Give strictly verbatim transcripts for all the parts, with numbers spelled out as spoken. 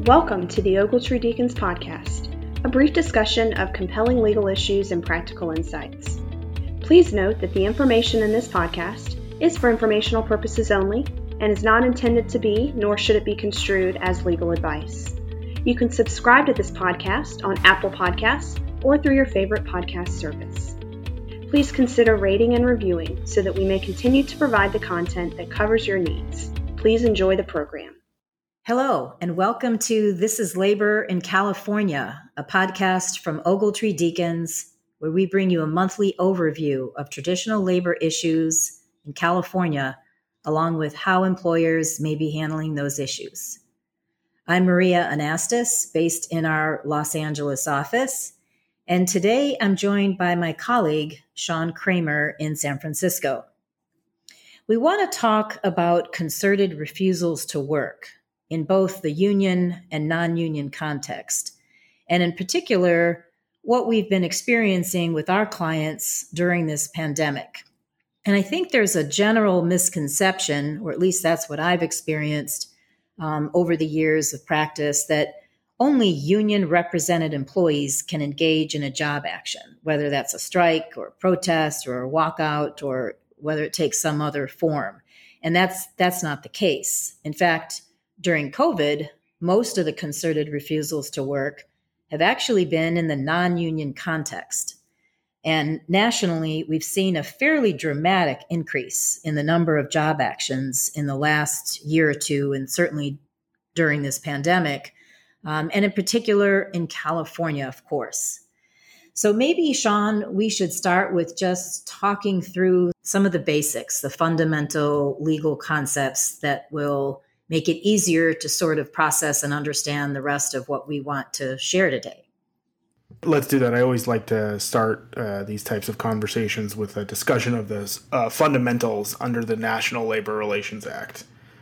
Welcome to the Ogletree Deacons Podcast, a brief discussion of compelling legal issues and practical insights. Please note that the information in this podcast is for informational purposes only and is not intended to be, nor should it be construed as legal advice. You can subscribe to this podcast on Apple Podcasts or through your favorite podcast service. Please consider rating and reviewing so that we may continue to provide the content that covers your needs. Please enjoy the program. Hello, and welcome to This is Labor in California, a podcast from Ogletree Deacons, where we bring you a monthly overview of traditional labor issues in California, along with how employers may be handling those issues. I'm Maria Anastas, based in our Los Angeles office, and today I'm joined by my colleague, Sean Kramer, in San Francisco. We want to talk about concerted refusals to work in both the union and non-union context, and in particular, what we've been experiencing with our clients during this pandemic. And I think there's a general misconception, or at least that's what I've experienced um, over the years of practice, that only union-represented employees can engage in a job action, whether that's a strike or a protest or a walkout or whether it takes some other form. And that's that's not the case. In fact, during COVID, most of the concerted refusals to work have actually been in the non-union context. And nationally, we've seen a fairly dramatic increase in the number of job actions in the last year or two, and certainly during this pandemic, um, and in particular in California, of course. So maybe, Sean, we should start with just talking through some of the basics, the fundamental legal concepts that will make it easier to sort of process and understand the rest of what we want to share today. Let's do that. I always like to start uh, these types of conversations with a discussion of the uh, fundamentals under the National Labor Relations Act.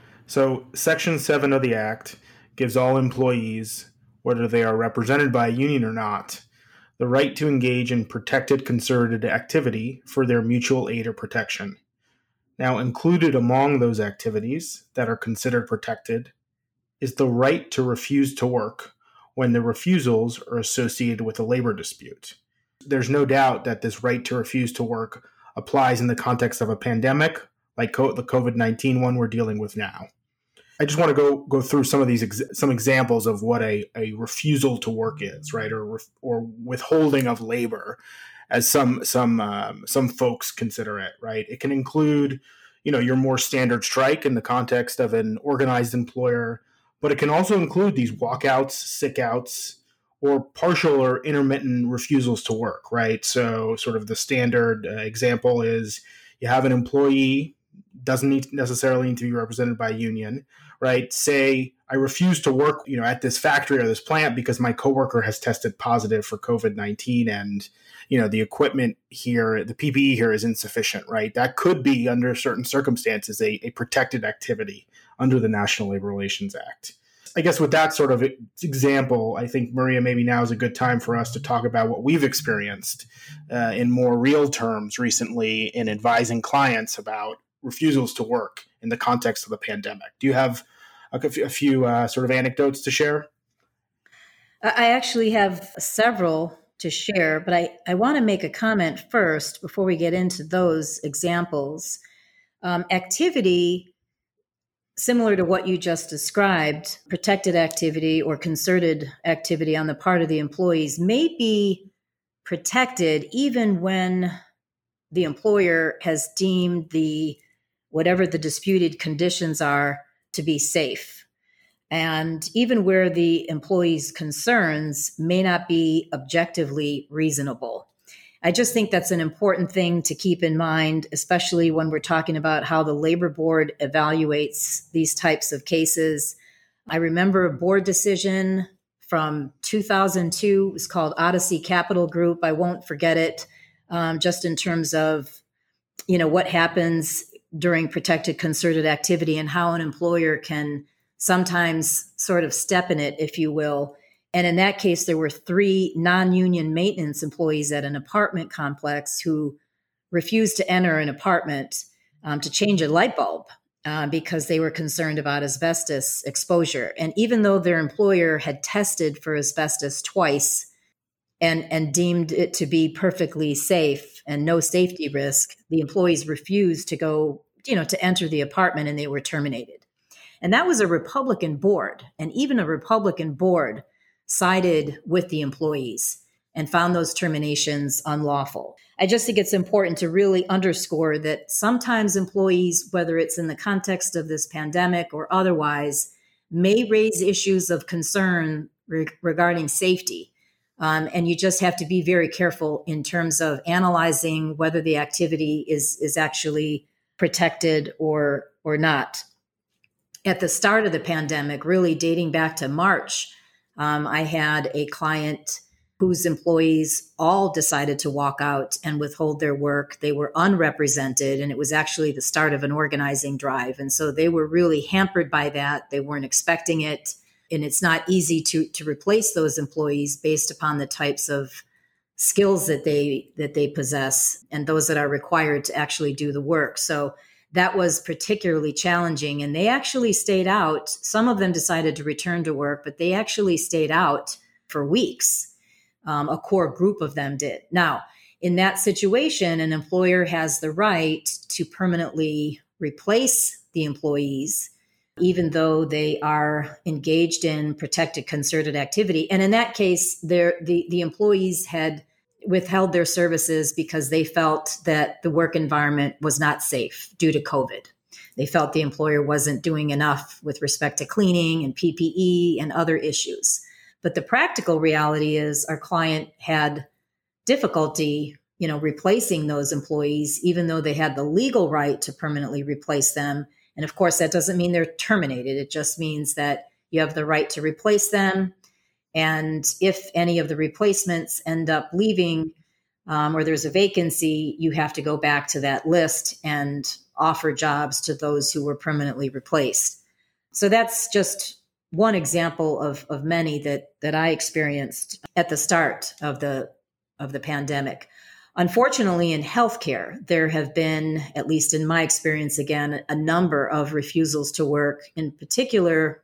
So Section seven of the Act gives all employees, whether they are represented by a union or not, the right to engage in protected concerted activity for their mutual aid or protection. Now, included among those activities that are considered protected is the right to refuse to work when the refusals are associated with a labor dispute. There's no doubt that this right to refuse to work applies in the context of a pandemic like co- the covid nineteen one we're dealing with now. I just want to go go through some of these ex- some examples of what a, a refusal to work is, right, or ref- or withholding of labor, as some some um, some folks consider it, right? It can include, you know, your more standard strike in the context of an organized employer, but it can also include these walkouts, sickouts, or partial or intermittent refusals to work, right? So sort of the standard uh, example is you have an employee, doesn't need necessarily need to be represented by a union, right? Say, I refuse to work, you know, at this factory or this plant because my coworker has tested positive for covid nineteen and, you know, the equipment here, the P P E here is insufficient, right? That could be, under certain circumstances, a, a protected activity under the National Labor Relations Act. I guess with that sort of example, I think, Maria, maybe now is a good time for us to talk about what we've experienced uh, in more real terms recently in advising clients about refusals to work in the context of the pandemic. Do you have a, a few uh, sort of anecdotes to share? I actually have several to share, but I, I want to make a comment first before we get into those examples. Um, activity, similar to what you just described, protected activity or concerted activity on the part of the employees may be protected even when the employer has deemed the whatever the disputed conditions are to be safe. And even where the employee's concerns may not be objectively reasonable. I just think that's an important thing to keep in mind, especially when we're talking about how the labor board evaluates these types of cases. I remember a board decision from two thousand two. It was called Odyssey Capital Group. I won't forget it, um, just in terms of, you know, what happens during protected concerted activity and how an employer can sometimes sort of step in it, if you will. And in that case, there were three non-union maintenance employees at an apartment complex who refused to enter an apartment um, to change a light bulb. uh, because they were concerned about asbestos exposure. And even though their employer had tested for asbestos twice and, and deemed it to be perfectly safe and no safety risk, the employees refused to go, you know, to enter the apartment, and they were terminated. And that was a Republican board. And even a Republican board sided with the employees and found those terminations unlawful. I just think it's important to really underscore that sometimes employees, whether it's in the context of this pandemic or otherwise, may raise issues of concern re- regarding safety. Um, and you just have to be very careful in terms of analyzing whether the activity is, is actually protected or, or not. At the start of the pandemic, really dating back to March, um, I had a client whose employees all decided to walk out and withhold their work. They were unrepresented, and it was actually the start of an organizing drive. And so they were really hampered by that. They weren't expecting it. And it's not easy to, to replace those employees based upon the types of skills that they that they possess and those that are required to actually do the work. So that was particularly challenging. And they actually stayed out. Some of them decided to return to work, but they actually stayed out for weeks. Um, a core group of them did. Now, in that situation, an employer has the right to permanently replace the employees, even though they are engaged in protected concerted activity. And in that case, the, the employees had withheld their services because they felt that the work environment was not safe due to COVID. They felt the employer wasn't doing enough with respect to cleaning and P P E and other issues. But the practical reality is our client had difficulty, you know, replacing those employees, even though they had the legal right to permanently replace them. And of course, that doesn't mean they're terminated. It just means that you have the right to replace them. And if any of the replacements end up leaving um, or there's a vacancy, you have to go back to that list and offer jobs to those who were permanently replaced. So that's just one example of, of many that, that I experienced at the start of the, of the pandemic. Unfortunately, in healthcare, there have been, at least in my experience, again, a number of refusals to work, in particular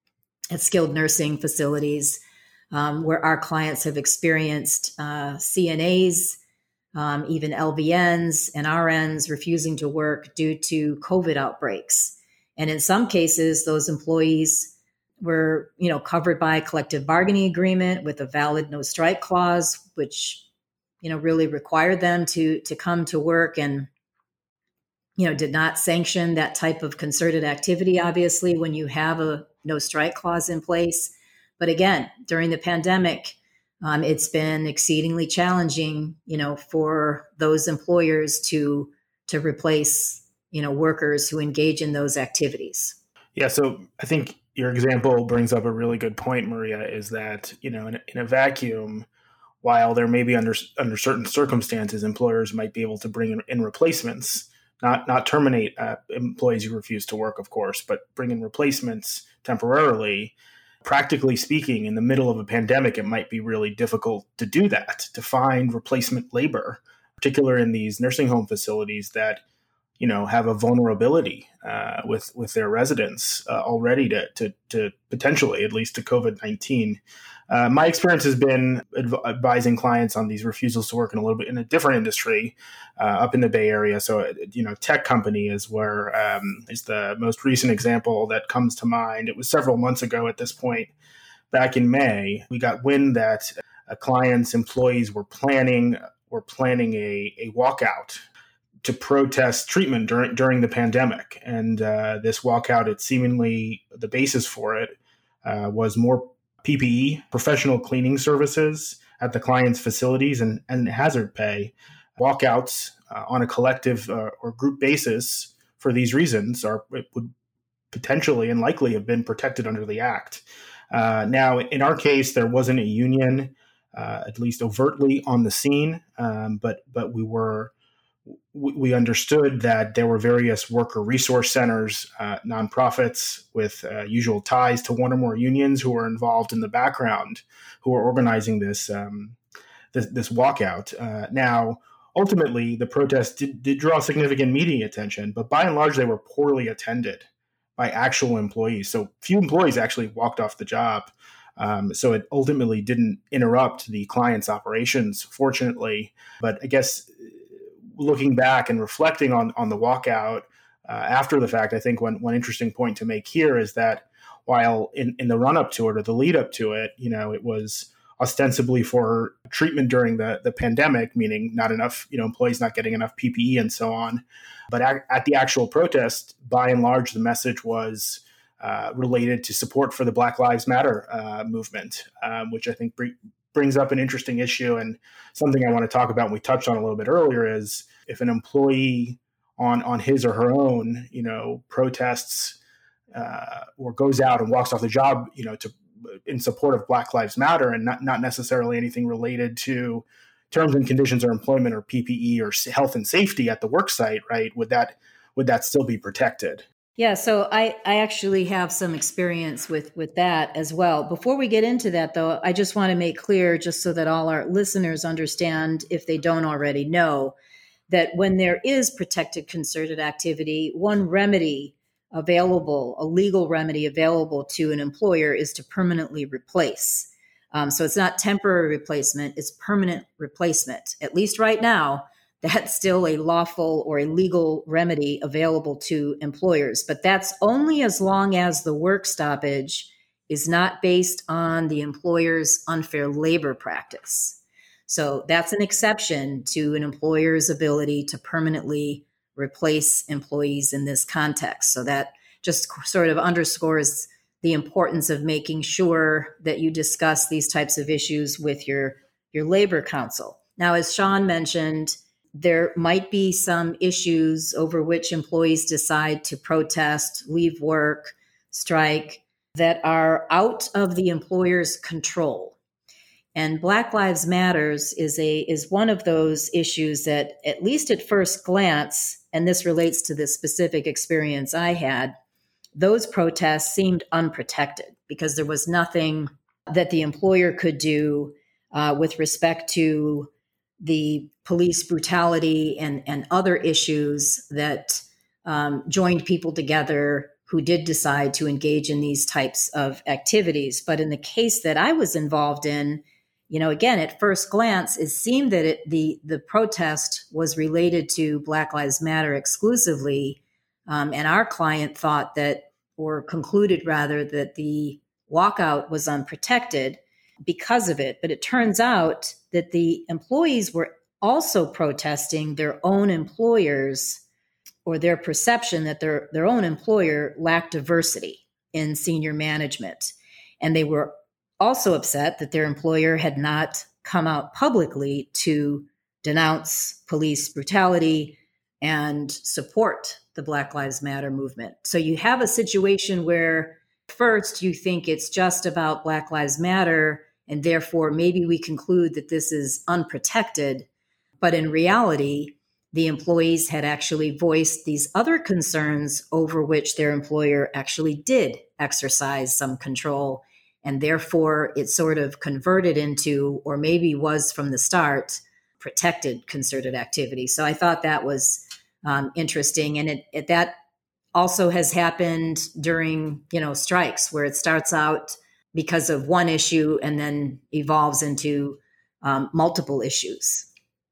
at skilled nursing facilities, um, where our clients have experienced uh, C N As, um, even L V Ns and R Ns refusing to work due to COVID outbreaks. And in some cases, those employees were, you know, covered by a collective bargaining agreement with a valid no strike clause, which, you know, really required them to, to come to work and, you know, did not sanction that type of concerted activity, obviously, when you have a no strike clause in place. But again, during the pandemic, um, it's been exceedingly challenging, you know, for those employers to, to replace, you know, workers who engage in those activities. Yeah. So I think your example brings up a really good point, Maria, is that, you know, in a, in a vacuum, while there may be under under certain circumstances, employers might be able to bring in, in replacements, not not terminate uh, employees who refuse to work, of course, but bring in replacements temporarily. Practically speaking, in the middle of a pandemic, it might be really difficult to do that, to find replacement labor, particularly in these nursing home facilities that, you know, have a vulnerability uh, with with their residents uh, already to, to to potentially, at least to COVID nineteen. Uh, my experience has been adv- advising clients on these refusals to work in a little bit in a different industry uh, up in the Bay Area. So, you know, tech company is where um, is the most recent example that comes to mind. It was several months ago at this point, back in May. We got wind that a client's employees were planning were planning a, a walkout to protest treatment during during the pandemic. And uh, this walkout, it seemingly, the basis for it uh, was more P P E, professional cleaning services at the client's facilities, and, and hazard pay. Walkouts uh, on a collective uh, or group basis for these reasons are it would potentially and likely have been protected under the Act. Uh, now, in our case, there wasn't a union, uh, at least overtly on the scene, um, but but we were we understood that there were various worker resource centers, uh, nonprofits with uh, usual ties to one or more unions who were involved in the background, who were organizing this um, this, this walkout. Uh, now, ultimately, the protests did, did draw significant media attention, but by and large, they were poorly attended by actual employees. So few employees actually walked off the job. Um, so it ultimately didn't interrupt the client's operations, fortunately. But I guess looking back and reflecting on, on the walkout uh, after the fact, I think one, one interesting point to make here is that while in, in the run-up to it or the lead-up to it, you know, it was ostensibly for treatment during the, the pandemic, meaning not enough, you know, employees not getting enough P P E and so on. But at, at the actual protest, by and large, the message was uh, related to support for the Black Lives Matter uh, movement, um, which I think br- brings up an interesting issue and something I want to talk about, and we touched on a little bit earlier, is if an employee on, on his or her own, you know, protests uh, or goes out and walks off the job, you know, to in support of Black Lives Matter and not, not necessarily anything related to terms and conditions or employment or P P E or health and safety at the work site, right? Would that would that still be protected? Yeah, so I, I actually have some experience with, with that as well. Before we get into that, though, I just want to make clear, just so that all our listeners understand, if they don't already know, that when there is protected concerted activity, one remedy available, a legal remedy available to an employer, is to permanently replace. Um, so it's not temporary replacement, it's permanent replacement. At least right now, that's still a lawful or a legal remedy available to employers. But that's only as long as the work stoppage is not based on the employer's unfair labor practice. So that's an exception to an employer's ability to permanently replace employees in this context. So that just sort of underscores the importance of making sure that you discuss these types of issues with your, your labor counsel. Now, as Sean mentioned, there might be some issues over which employees decide to protest, leave work, strike, that are out of the employer's control. And Black Lives Matters is a is one of those issues that, at least at first glance, and this relates to the specific experience I had, those protests seemed unprotected because there was nothing that the employer could do uh, with respect to the police brutality and, and other issues that um, joined people together who did decide to engage in these types of activities. But in the case that I was involved in, you know, again, at first glance, it seemed that it, the the protest was related to Black Lives Matter exclusively, um, and our client thought that, or concluded rather, that the walkout was unprotected because of it. But it turns out that the employees were also protesting their own employers, or their perception that their their own employer lacked diversity in senior management, and they were also upset that their employer had not come out publicly to denounce police brutality and support the Black Lives Matter movement. So you have a situation where first you think it's just about Black Lives Matter, and therefore maybe we conclude that this is unprotected. But in reality, the employees had actually voiced these other concerns over which their employer actually did exercise some control. And therefore, it sort of converted into, or maybe was from the start, protected concerted activity. So I thought that was um, interesting. And it, it, that also has happened during, you know, strikes, where it starts out because of one issue and then evolves into um, multiple issues.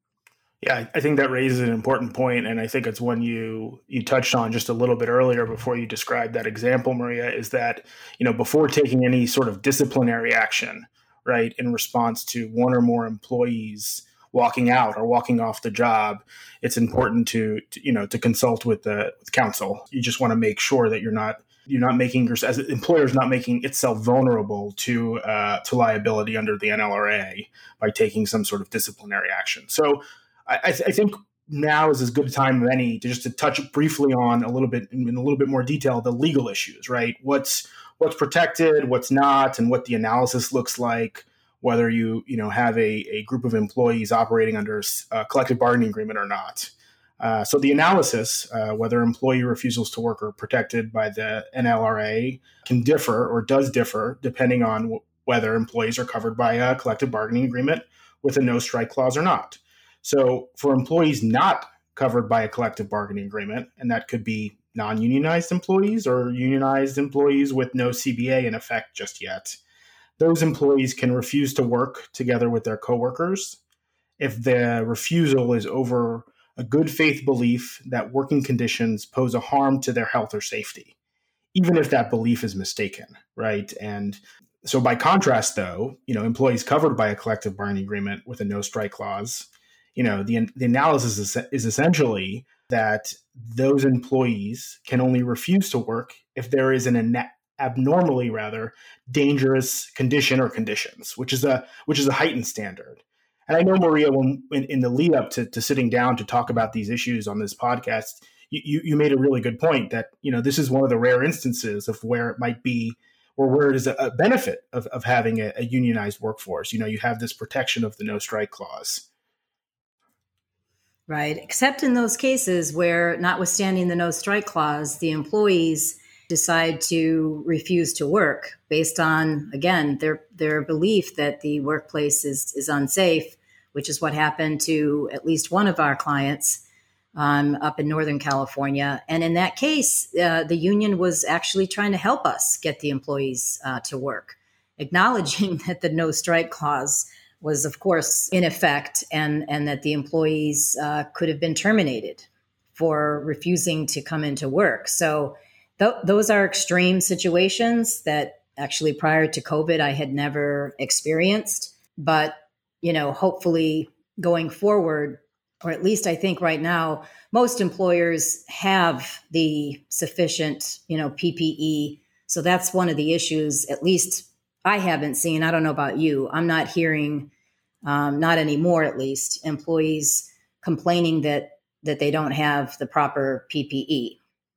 Yeah, I think that raises an important point, and I think it's one you you touched on just a little bit earlier before you described that example, Maria, is that, you know, before taking any sort of disciplinary action, right, in response to one or more employees walking out or walking off the job, it's important to, to you know, to consult with the with counsel. You just want to make sure that you're not you're not making your as an employer is not making itself vulnerable to uh, to liability under the N L R A by taking some sort of disciplinary action. So I, th- I think now is as good a time as any to just to touch briefly on a little bit in, in a little bit more detail the legal issues, right? What's what's protected, what's not, and what the analysis looks like. Whether you you know have a, a group of employees operating under a collective bargaining agreement or not. Uh, so the analysis, uh, whether employee refusals to work are protected by the N L R A, can differ or does differ depending on w- whether employees are covered by a collective bargaining agreement with a no strike clause or not. So for employees not covered by a collective bargaining agreement, and that could be non-unionized employees or unionized employees with no C B A in effect just yet, those employees can refuse to work together with their coworkers if the refusal is over a good faith belief that working conditions pose a harm to their health or safety, even if that belief is mistaken, right? And so by contrast, though, you know, employees covered by a collective bargaining agreement with a no strike clause, you know, the, the analysis is, is essentially that those employees can only refuse to work if there is an ana- abnormally rather dangerous condition or conditions, which is a which is a heightened standard. And I know, Maria, when in, in the lead up to, to sitting down to talk about these issues on this podcast, you, you made a really good point that, you know, this is one of the rare instances of where it might be, or where it is a, a benefit of, of having a, a unionized workforce. You know, you have this protection of the no strike clause. Right. Except in those cases where, notwithstanding the no strike clause, the employees decide to refuse to work based on, again, their their belief that the workplace is, is unsafe, which is what happened to at least one of our clients um, up in Northern California. And in that case, uh, the union was actually trying to help us get the employees uh, to work, acknowledging that the no strike clause was, of course, in effect, and, and that the employees uh, could have been terminated for refusing to come into work. So th- those are extreme situations that actually prior to COVID, I had never experienced. But, you know, hopefully going forward, or at least I think right now, most employers have the sufficient, you know, P P E. So that's one of the issues, at least I haven't seen. I don't know about you. I'm not hearing, um, not anymore at least, employees complaining that that they don't have the proper P P E.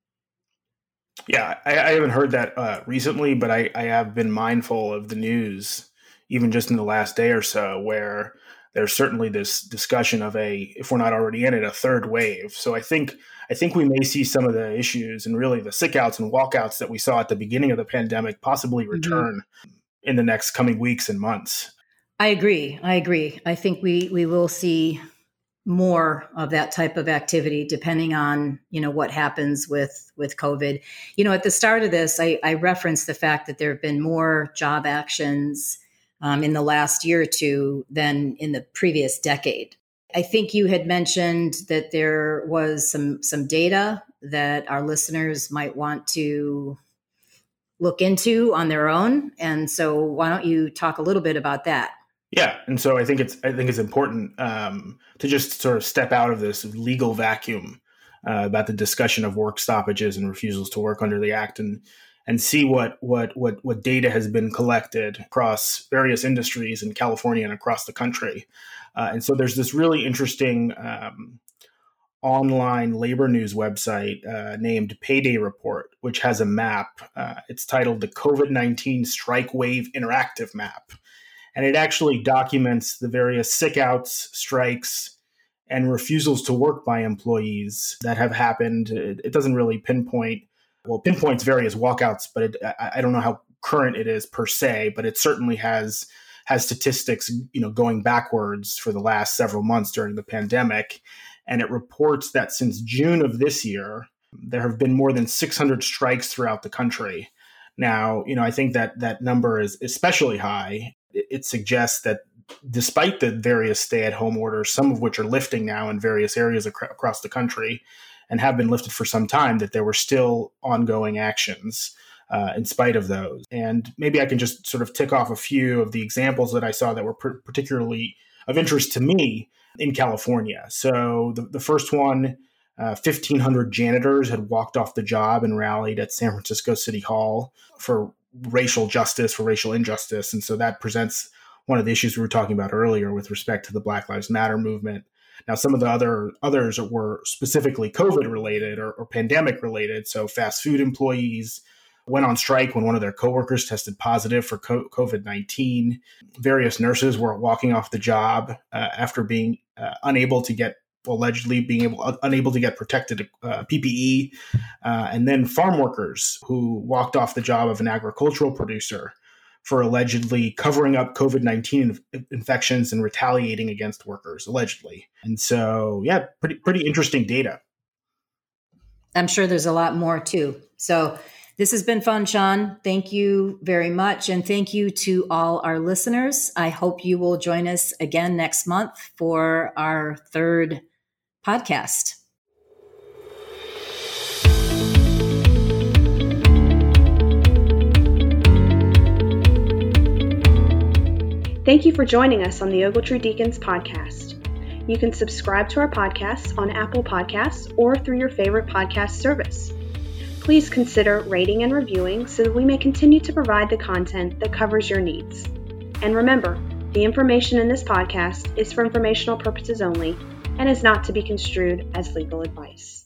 Yeah, I, I haven't heard that uh, recently, but I, I have been mindful of the news, even just in the last day or so, where there's certainly this discussion of a, if we're not already in it, a third wave. So I think I think we may see some of the issues and really the sickouts and walkouts that we saw at the beginning of the pandemic possibly return mm-hmm. in the next coming weeks and months. I agree. I agree. I think we we will see more of that type of activity depending on, you know, what happens with, with COVID. You know, at the start of this, I, I referenced the fact that there have been more job actions um, in the last year or two than in the previous decade. I think you had mentioned that there was some, some data that our listeners might want to look into on their own. And so why don't you talk a little bit about that? Yeah, and so I think it's I think it's important um, to just sort of step out of this legal vacuum uh, about the discussion of work stoppages and refusals to work under the Act, and and see what what what what data has been collected across various industries in California and across the country. Uh, and so there's this really interesting um, online labor news website uh, named Payday Report, which has a map. Uh, it's titled the COVID nineteen Strike Wave Interactive Map. And it actually documents the various sickouts, strikes, and refusals to work by employees that have happened. It, it doesn't really pinpoint, well, pinpoints various walkouts, but it, I, I don't know how current it is per se, but it certainly has has statistics, you know, going backwards for the last several months during the pandemic. And it reports that since June of this year, there have been more than six hundred strikes throughout the country. Now, you know, I think that that number is especially high. It suggests that despite the various stay-at-home orders, some of which are lifting now in various areas ac- across the country and have been lifted for some time, that there were still ongoing actions uh, in spite of those. And maybe I can just sort of tick off a few of the examples that I saw that were pr- particularly of interest to me in California. So the, the first one, uh, fifteen hundred janitors had walked off the job and rallied at San Francisco City Hall for racial justice, for racial injustice. And so that presents one of the issues we were talking about earlier with respect to the Black Lives Matter movement. Now, some of the other others were specifically COVID related or, or pandemic related. So fast food employees went on strike when one of their coworkers tested positive for COVID nineteen. Various nurses were walking off the job uh, after being uh, unable to get allegedly being able uh, unable to get protected uh, P P E, uh, and then farm workers who walked off the job of an agricultural producer for allegedly covering up COVID nineteen infections and retaliating against workers, allegedly. And so, yeah, pretty pretty interesting data. I'm sure there's a lot more too. So this has been fun, Sean. Thank you very much. And thank you to all our listeners. I hope you will join us again next month for our third podcast. Thank you for joining us on the Ogletree Deacons podcast. You can subscribe to our podcast on Apple Podcasts or through your favorite podcast service. Please consider rating and reviewing so that we may continue to provide the content that covers your needs. And remember, the information in this podcast is for informational purposes only and is not to be construed as legal advice.